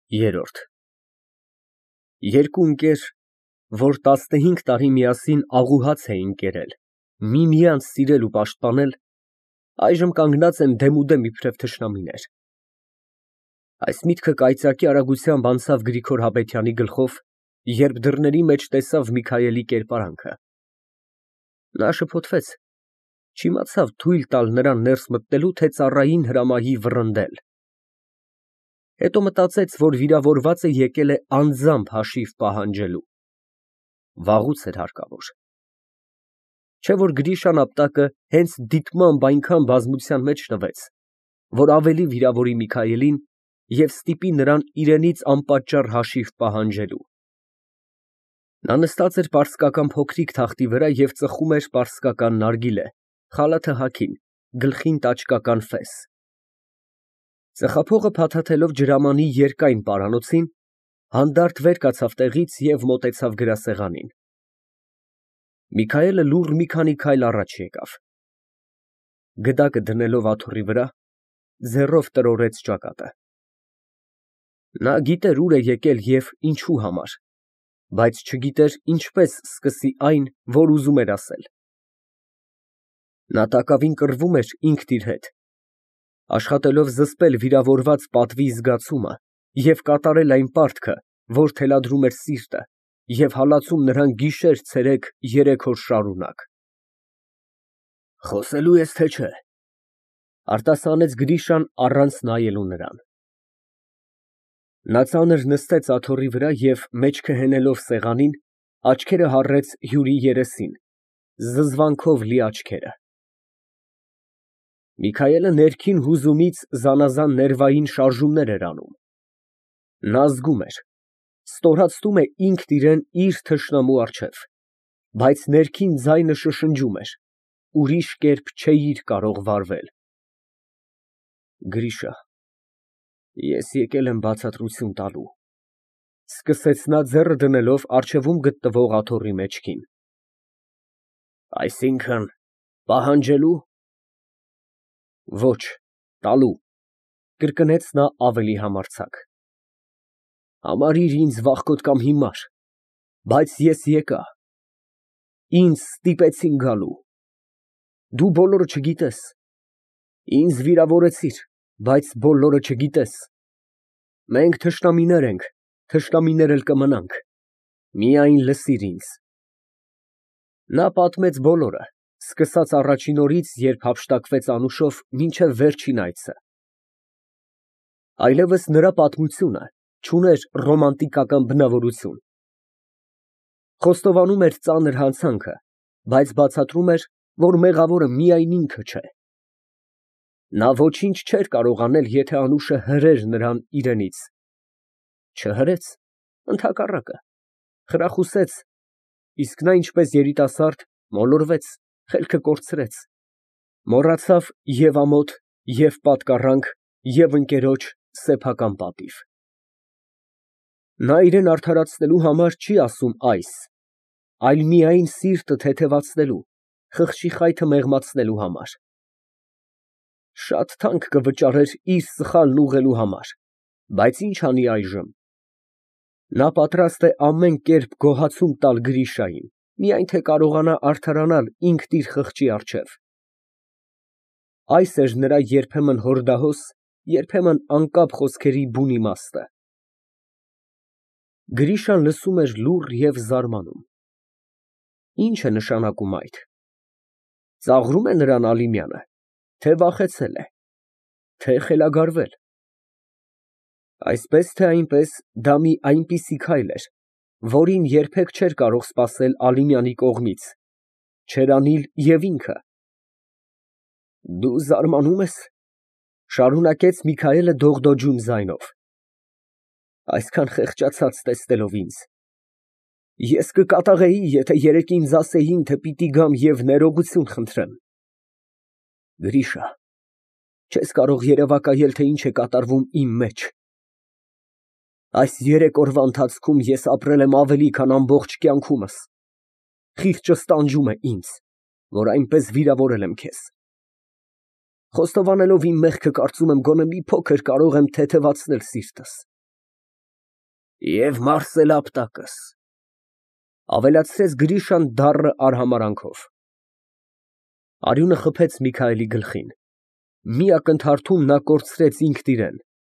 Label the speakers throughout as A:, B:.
A: Երորդ Երկու ընկեր, որ 15 տարի միասին աղուհաց էին կերել, միմյանց սիրել ու պաշտպանել, այժմ կանգնած են դեմուդեմ իբրև թշնամիներ։ Այս միտքը կայծակի արագությամբ անցավ Գրիգոր Հաբետյանի գլխով, երբ դռների մեջ տեսավ Միքայելի կերպարանքը։ Նա շփոթվեց, չիմացավ թույլ տալ նրան ներս մտնելու, թե ծառային հրամանի վռնդել։ Հետո մտածեց, որ վիրավորվածը եկել է անձամբ հաշիվ պահանջելու։ Վաղուց էր հարկավոր։ Չէ՞ որ Գրիշան ապտակը հենց դիտմամբ այնքան բազմության մեջ տվեց, որ ավելի վիրավորի Միքայելին և ստիպի նրան իրենից անպատճառ հաշիվ պահանջելու։ Նա նստած էր պարսկական փոքրիկ թախտի վրա և ծխում էր պարսկական նարգիլե, խալաթը հագին, գլխին տաճկական ֆես։ Ծխափողը փաթաթելով ջրամանի երկայն պարանոցին, հանդարտ վեր կացավ տեղից և մոտեցավ գրասեղանին։ Միքայելը լուռ մի քանի քայլ առաջ եկավ։ Գդակը դնելով աթոռի վրա, ձեռով տրորեց ճակատը։ Նա գիտեր ուր է եկել և ինչու համար, բայց չգիտեր ինչպես սկսի այն, որ ուզում էր ասել։ Նա տակավին կռվում էր ինքն իր հետ, աշխատելով զսպել վիրավորված պատվի զգացումը և կատարել այն պարտքը, որ թելադրում էր սիրտը և հալածում նրան գիշեր֊ցերեկ 3 օր շարունակ։ «Խոսելո՞ւ ես, թե չէ», արտասանեց Գրիշան, առանց նայելու նրան։ Նա ծանր նստեց աթոռի վրա և, մեջքը հենելով սեղանին, աչքերը հառեց հյուրի երեսին, զզվանքով լի աչքերը։ Միքայելը ներքին հուզումից զանազան ներվային շարժումներ էր անում։ Նա զգում էր, ստորացնում է ինքն իրան իր թշնամու առջև, բայց ներքին ձայնը շշնջում էր. ուրիշ կերպ չէիր կարող վարվել։ «Գրիշա, ես եկել եմ բացատրություն տալու», ֊ սկսեց նա, ձեռը դնելով առջևում գտնվող աթոռի մեջքին։ «Այսինքն՝ պահանջելու։ Ոչ, տալու», ֊ կրկնեց նա ավելի համարձակ։ «Համարիր ինձ վախկոտ կամ հիմար, բայց ես եկա։ Ինձ ստիպեցին գալու։ Դու բոլորը չգիտես։ Ինձ վիրավորեցիր, բայց բոլորը չգիտես։ Մենք թշնամիներ ենք, թշնամիներ էլ կմնանք։ Միայն լսիր ինձ»։ Նա պատմեց բոլորը, սկսած առաջին օրից, երբ հափշտակվեց անուշով, մինչև վերջին այցը։ Այլևս նրա պատմությունը չուներ ռոմանտիկական բնավորություն։ Խոստովանում էր ծանր հանցանքը, բայց բացատրում էր, որ մեղավորը միայն ինքը չէ։ Նա ոչինչ չէր կարող անել, եթե Անուշը հրեր նրան իրենից։ Չհրեց, ընդհակառակը, խրախուսեց, իսկ նա, ինչպես երիտասարդ, մոլորվեց, խելքը կորցրեց, մոռացավ և ամոթ, և պատկառանք, և ընկերոջ սեփական պատիվ։ Նա իրան արդարացնելու համար չի ասում այս, այլ միայն սիրտը թեթևացնելու, խղճի խայթը մեղմացնելու համար։ Շատ թանկ կվճարեր իր սխալն ուղղելու համար, բայց ինչ անի այժմ։ Նա պատրաստ է ամեն կերպ գոհացում տալ Գրիշային, միայն թե կարողանա արդարանալ ինքն իր խղճի առջև։ Այս էր նրա երբեմն հորդահոս, երբեմն անկապ խոսքերի բուն իմաստը։ Գրիշան լսում էր լուռ և զարմանում։ Ի՞նչ է նշանակում այդ։ Ծաղրո՞ւմ է նրան Ալիմյանը, թե վախեցել է, թե խելագարվել։ Այսպես թե այնպես, դա մի այնպիսի քայլ էր, որին երբեք չէր կարող սպասել Ալիմյանի կողմից, չէր անիլ և ինքը։ Դու զարմանում ես, ֊ շարունակեց Միքայելը դողդոջուն ձայնով, այսքան խեղճացած տեսնելով ինձ։ Ես կկատաղեի, եթե երեկ ինձ ասեին, թե պիտի գամ և ներողություն խնդրեմ։ Գրիշա, չես կարող երևակայել, թե ինչ է կատարվում իմ մեջ։ Այս 3 օրվա ընթացքում ես ապրել եմ ավելի, քան ամբողջ կյանքումս։ Խիղճս տանջում է ինձ, որ այնպես վիրավորել եմ քեզ։ Խոստովանելով իմ մեղքը, կարծում եմ, գոնե մի փոքր կարող եմ թեթևացնել սիրտս։ Եվ Մարսելապտակս, ավելացրեց Գրիշան դառը արհամարանքով։ Արյունը խփեց Միքայելի գլխին։ Մի ակնթարթում նա կորցրեց ինքն իրեն։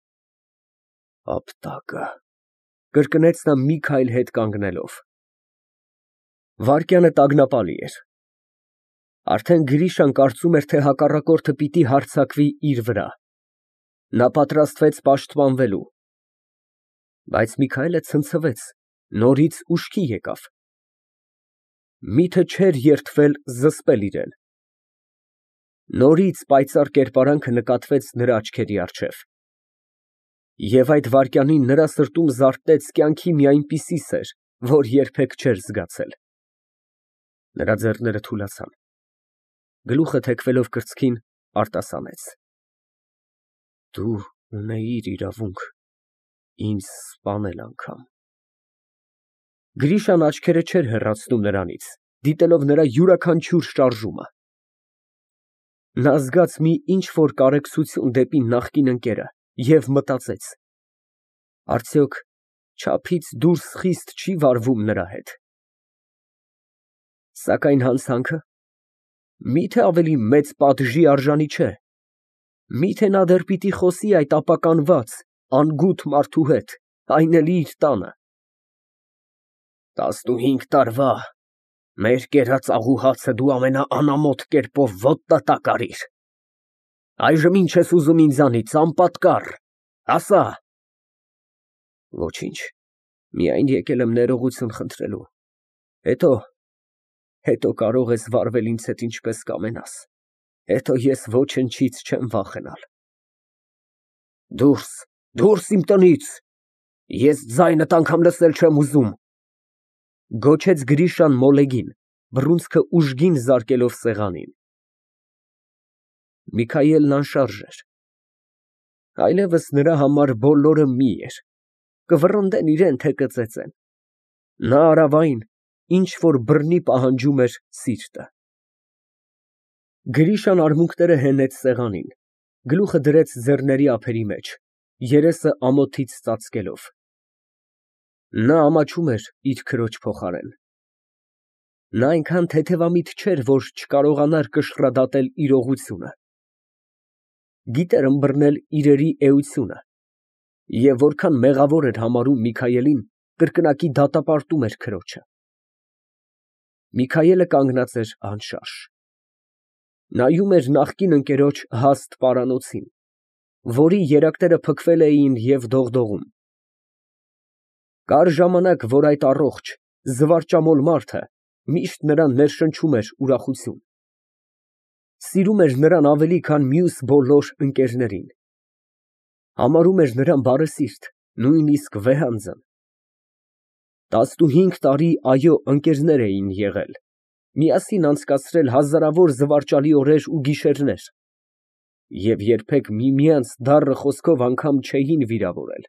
A: Ապտակը, կրկնեց նա մի քայլ հետ կանգնելով։ Վայրկյանը տագնապալի էր։ Արդեն Գրիշան կարծում էր, թե հակառակորդը պիտի հարձակվի իր վրա։ Նա պատրաստվեց պաշտպանվելու։ Բայց Միքայելը ցնցվեց, նորից ուշքի եկավ։ Միթե չէր երդվել զսպել իրեն։ Նորից պայծառ կերպարանքը նկատվեց նրա աչքերի առջև։ Եվ այդ վայրկյանին նրա սրտում զարթնեց կյանքի մի այնպիսի սեր, որ երբեք չէր զգացել։ Նրա ձեռները թուլացան։ Գլուխը թեքվելով կրծքին, արտասանեց. Դու ունեիր իրավունք ինձ սպանել անգամ։ Գրիշան աչքերը չէր հեռացնում նրանից, դիտելով նրա յուրաքանչյուր շարժումը։ Նա զգաց մի ինչ֊որ կարեկցություն դեպի նախկին ընկերը և մտածեց. արդյոք չափից դուրս խիստ չի վարվում նրա հետ։ Սակայն հանցանքը միթե ավելի մեծ պատժի արժանի չէ։ Միթե նա դեռ պիտի խոսի այդ ապականված, անգութ մարդու հետ, այն էլ իր տանը։ 15 տարվա մեր կերած աղու հացը դու ամենաանամոթ կերպով ոտնատակ արիր։ Այժմ ինչ ես ուզում ինձանից, անպատկառ, ասա։ Ոչինչ, միայն եկել եմ ներողություն խնդրելու։ Հետո կարող ես վարվել ինձ հետ ինչպես կամենաս։ Հետո ես ոչնչից չեմ վախենալ։ Դուրս իմ տնից։ Ես ձայնդ անգամ լսել չեմ ուզում, գոչեց Գրիշան մոլեգին, բռունցքը ուժգին զարկելով սեղանին։ Միքայելն անշարժ էր։ Այլևս նրա համար բոլորը մի էր, կվռնդեն իրեն, թե կծեծեն։ Նա արավ այն, ինչ որ բռնի պահանջում էր սիրտը։ Գրիշան արմունկները հենեց սեղանին, գլուխը դրեց ձեռների ափերի մեջ, երեսը ամոթից ծածկելով։ Նա ամաչում էր իր քրոջ փոխարեն։ Նա այնքան թեթևամիտ չէր, որ չկարողանար կշռադատել իրողությունը։ Գիտեր ըմբռնել իրերի էությունը, և որքան մեղավոր էր համարում Միքայելին, կրկնակի դատապարտում էր քրոջը։ Միքայելը կանգնած էր անշարժ։ Նայում էր նախկին ընկերոջ հաստ պարանոցին, որի երակները փքվել էին և դողդողում։ Կար ժամանակ, որ այդ առողջ, զվարճամոլ մարդը միշտ նրան ներշնչում էր ուրախություն։ Սիրում էր նրան ավելի, քան մյուս բոլոր ընկերներին։ Համարում էր նրան բարեսիրտ, նույնիսկ վեհանձն։ 15 տարի, այո, ընկերներ էին եղել, միասին անցկացրել հազարավոր զվարճալի օրեր ու գիշերներ և երբեք միմյանց դառը խոսքով անգամ չէին վիրավորել։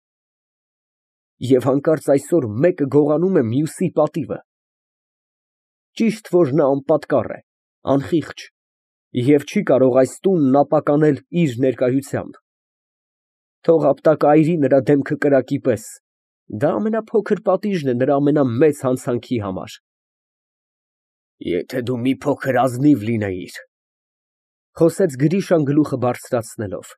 A: Եվ հանկարծ այսօր մեկը գողանում է մյուսի պատիվը։ Ճիշտ, որ նա անպատկառ է, անխիղճ և չի կարող այս տունն ապականել իր ներկայությամբ։ Թող ապտակը այրի նրա դեմքը կրակի պես, դա ամենափոքր պատիժն է նրա ամենամեծ հանցանքի համար։ Եթե դու մի փոքր ազնիվ լինեիր, խոսեց Գրիշան գլուխը բարձրացնելով,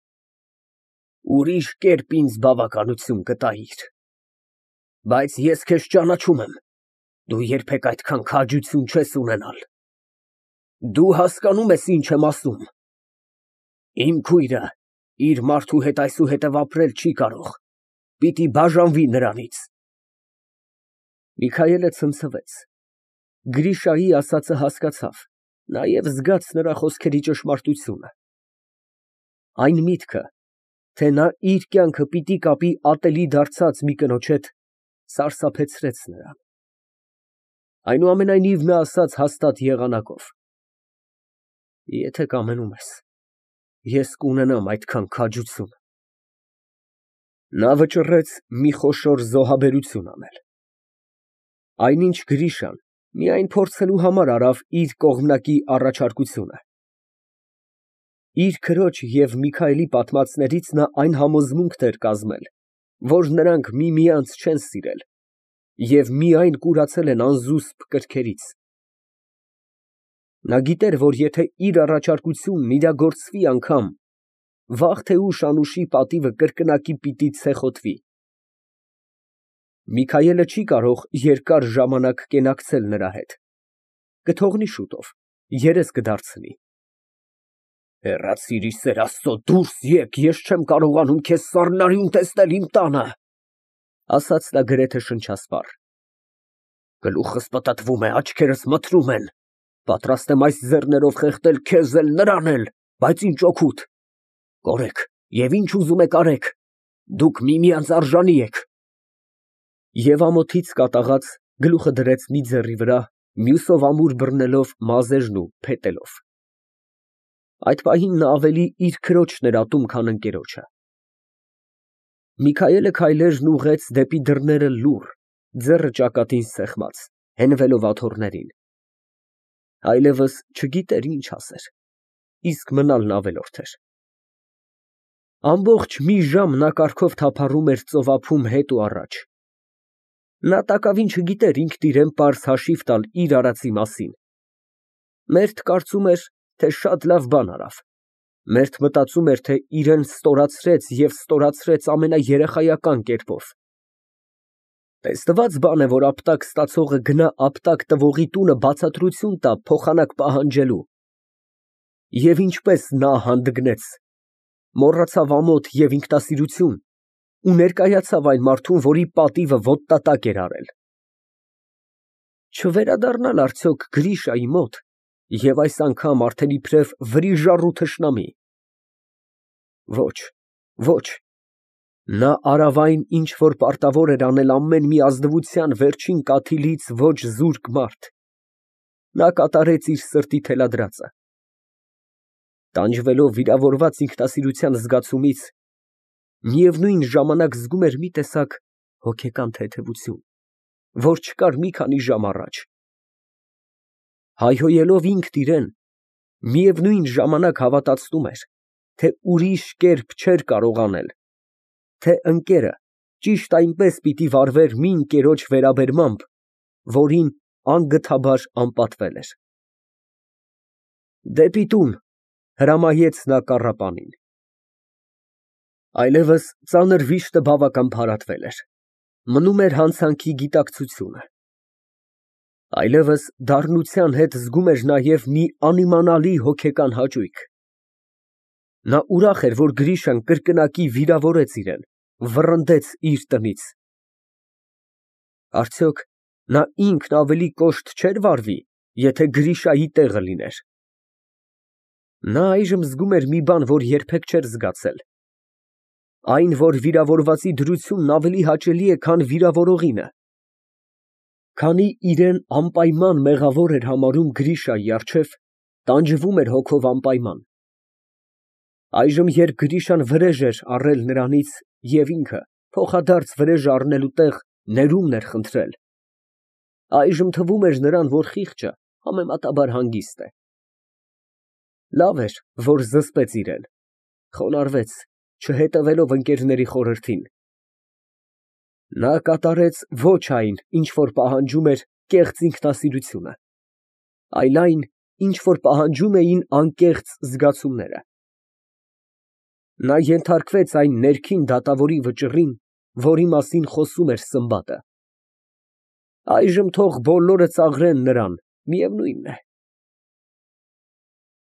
A: ուրիշ կերպ ինձ բավականություն կտայիր։ Բայց ես քեզ ճանաչում եմ, դու երբեք այդքան քաջություն չես ունենալ։ Դու հասկանում ես ինչ եմ ասում։ Իմ քույրը իր մարդու հետ այսուհետև ապրել չի կարող, պիտի բաժանվի նրանից։ Միքայելը ցնցվեց։ Գրիշայի ասածը հասկացավ, նաև զգաց նրա խոսքերի ճշմարտությունը։ Այն միտքը, թե նա իր կյանքը պիտի կապի ատելի դարձած մի կնոջ հետ, սարսափեցրեց նրան։ Այնուամենայնիվ նա ասաց հաստատ եղանակով. Եթե կամենում ես, ես կունենամ այդքան քաջություն։ Նա վճռեց մի խոշոր զոհաբերություն անել։ Այնինչ Գրիշան միայն փորձելու համար արավ իր կողմնակի առաջարկությունը։ Իր քրոջ և Միքայելի պատմածներից նա այն համոզմունքն էր կազմել, որ նրանք միմյանց չեն սիրել և միայն կուրացել են անզուսպ կրքերից։ Նա գիտեր, որ եթե իր առաջարկությունն իրագործվի անգամ, վաղ թե ուշ անուշի պատիվը կրկնակի պիտի ցեխոտվի։ Միքայելը չի կարող երկար ժամանակ կենակցել նրա հետ, կթողնի շուտով, երես կդարձնի։ Հեռացիր, ի սեր Աստծո, դուրս եկ, ես չեմ կարողանում քեզ սառնարյուն տեսնել իմ տանը, ասաց նա գրեթե շնչասպառ։ Գլուխս պտտվում է, աչքերս մթնում են, պատրաստ եմ այս ձեռներով խեղդել քեզ էլ, նրան էլ, բայց ինչ օգուտ։ Կորեք և ինչ ուզում եք արեք, դուք միմյանց արժանի եք։ Եվ ամոթից կատաղած գլուխը դրեց մի ձեռի վրա, մյուսով ամուր բռնելով մազերն ու փետելով։ Այդ պահին նա ավելի իր քրոջն էր ատում, քան ընկերոջը։ Միքայելը քայլերն ուղղեց դեպի դռները լուռ, ձեռը ճակատին սեղմած, հենվելով աթոռներին։ Այլևս չգիտեր ինչ ասեր, իսկ մնալն ավելորդ էր։ Ամբողջ մի ժամ նա կառքով թափառում էր ծովափում հետ ու առաջ։ Նա տակավին չգիտեր ինքն իրեն պարզ հաշիվ տալ իր արածի մասին։ Մերթ կարծում էր, թե շատ լավ բան արավ, մերթ մտածում էր, թե իրեն ստորացրեց և ստորացրեց ամենաերեխայական կերպով։ Տեսնված բան է, որ ապտակ ստացողը գնա ապտակ տվողի տունը բացատրություն տա փոխանակ պահանջելու։ Եվ ինչպես նա հանդգնեց, մոռացավ ամոթ և ինքնասիրություն ու ներկայացավ այն մարդուն, որի պատիվը ոտնատակ էր արել։ Չվերադառնալ արդյոք Գրիշայի մոտ և այս անգամ արդեն իբրև վրիժառու թշնամի։ Ոչ, ոչ, նա արավ այն, ինչ որ պարտավոր էր անել ամեն մի ազնվության վերջին կաթիլից ոչ զուրկ մարդ։ Նա կատարեց իր սրտի թելադրածը։ Տանջվելով վիրավորված ինքնասիրության զգացումից, միևնույն ժամանակ զգում էր մի տեսակ հոգեկան թեթևություն, որ չկար մի քանի ժամ առաջ։ Հայհոյելով ինքն իրեն, միևնույն ժամանակ հավատացնում էր, թե ուրիշ կերպ չէր կարող անել, թե ընկերը ճիշտ այնպես պիտի վարվեր մի ընկերոջ վերաբերմամբ, որին անգթաբար անպատվել էր։ Դեպի տուն, հրամայեց նա կառապանին։ Այլևս ծանր վիշտը բավական փարատվել էր, մնում էր հանցանքի գիտակցությունը։ Այլևս դառնության հետ զգում էր նաև մի անիմանալի հոգեկան հաճույք։ Նա ուրախ էր, որ Գրիշան կրկնակի վիրավորեց իրեն, վռնդեց իր տնից։ Արդյոք նա ինքն ավելի կոշտ չէր վարվի, եթե Գրիշայի տեղը լիներ։ Նա այժմ զգում էր մի բան, որ երբեք չէր զգացել, այն, որ վիրավորվածի դրությունն ավելի հաճելի է, քան վիրավորողինը։ Քանի իրեն անպայման մեղավոր էր համարում Գրիշայի առջև, տանջվում էր հոգով անպայման։ Այժմ, երբ Գրիշան վրեժ էր առել նրանից և ինքը փոխադարձ վրեժ առնելու տեղ ներումն էր խնդրել, այժմ թվում էր նրան, որ խիղճը համեմատաբար հանգիստ է։ Լավ էր, որ զսպեց իրեն, խոնարհվեց, չհետևելով ընկերների խորհրդին։ Նա կատարեց ոչ այն, ինչ որ պահանջում էր կեղծ ինքնասիրությունը, այլ այն, ինչ որ պահանջում էին անկեղծ զգացումները։ Նա ենթարկվեց այն ներքին դատավորի վճռին, որի մասին խոսում էր Սմբատը։ Այժմ թող բոլորը ծաղրեն նրան, միևնույն է,